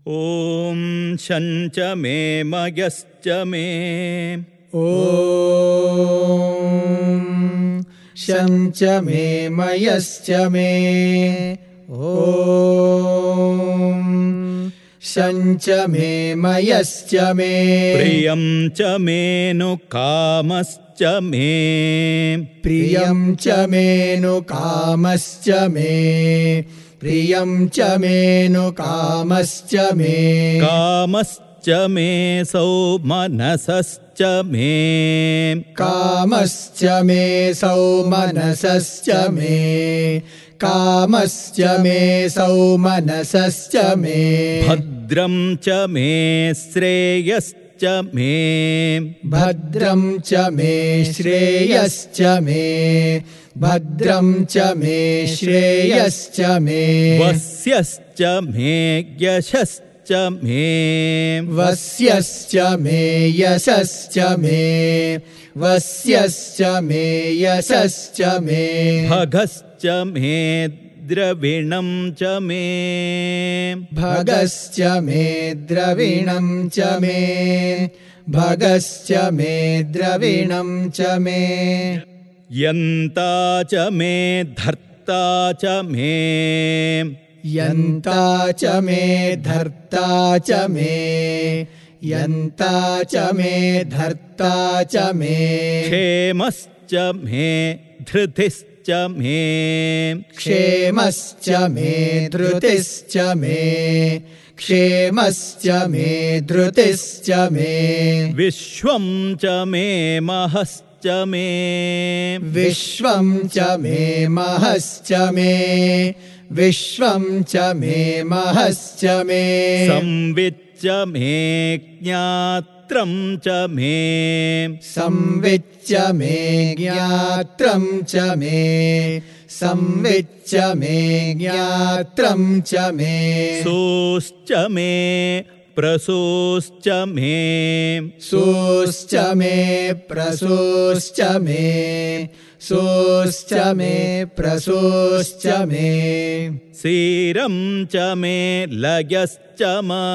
ॐ शञ्च मे मयश्च मे ॐ शञ्च मे मयश्च मे ॐ शञ्च मे मयश्च मे प्रियं च मे नु कामश्च मे प्रियं च मे नु कामश्च मे प्रियं च मे नु कामश्च मे कामश्च मे सौमनसश्च मे कामश्च मे सौमनसश्च मे कामश्च मे सौमनसश्च मे भद्रं च मे श्रेयश्च मे भद्रं च मे श्रेयश्च मे भद्रं च मे श्रेयश्च मे वस्यश्च मे यशश्च मे वस्यश्च मे यशश्च मे वस्यश्च मे यशश्च मे भगश्च मे द्रविणं च मे भगश्च मे द्रविणं च मे भगश्च मे द्रविणं च मे यन्ता च मे धर्ता च मे यन्ता च मे धर्ता च मे यन्ता च मे धर्ता च मे क्षेमश्च मे धृतिश्च मे क्षेमश्च मे धृतिश्च मे क्षेमश्च मे धृतिश्च मे विश्वं च मे महश्च मे विश्वं च मे महश्च मे विश्वं च मे महश्च मे संविच्च मे ज्ञात्रं च मे संविच्च मे ज्ञात्रं च मे संविच्च मे ज्ञात्रं च मे सोश्च मे प्रसोश्च मे सोश्च मे प्रसोश्च मे सोश्च मे प्रसोश्च मे सीरं च मे लयश्च मा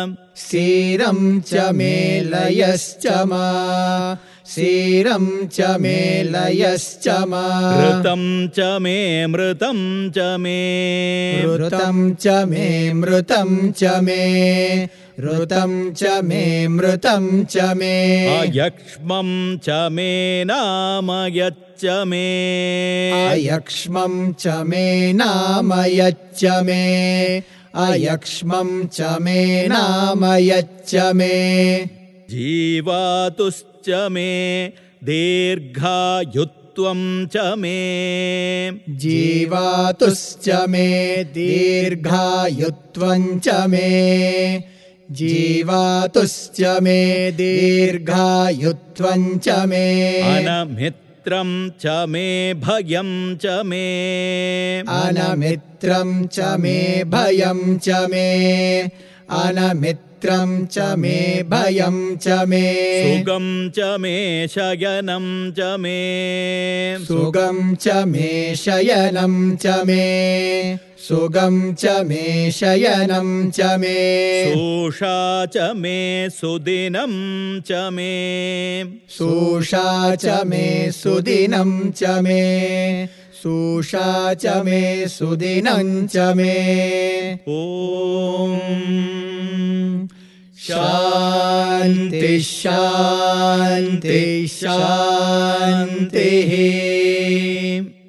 सीरं च मे लयश्च मा सीरं च मे लयश्च मा ऋतं च मे मृतं च मे ऋतं च मे मृतं च मे ऋतं च मे मृतं च मे अयक्ष्मं च मे नामयच्च मे अयक्ष्मं च मे नामयच्च मे अयक्ष्मं च मे नामयच्च मे जीवातुश्च मे दीर्घायुत्वं च मे जीवातुश्च मे दीर्घायुत्वं च मे जीवातुश्च मे दीर्घायुत्वं च मे अनमित्रं च मे भयं च मे अनमित्रं च मे भयं च मे अनमित्रं च मे भयं च मे सुगं च मे शयनं च मे सुगं च मे शयनं च मे सुगं च मे शयनं च मे सोषा च मे सुदिनं च मे सोषा च मे सुदिनं च मे सोषा च मे सुदिनं च मे ॐ शान्ति शान्ति शान्तिः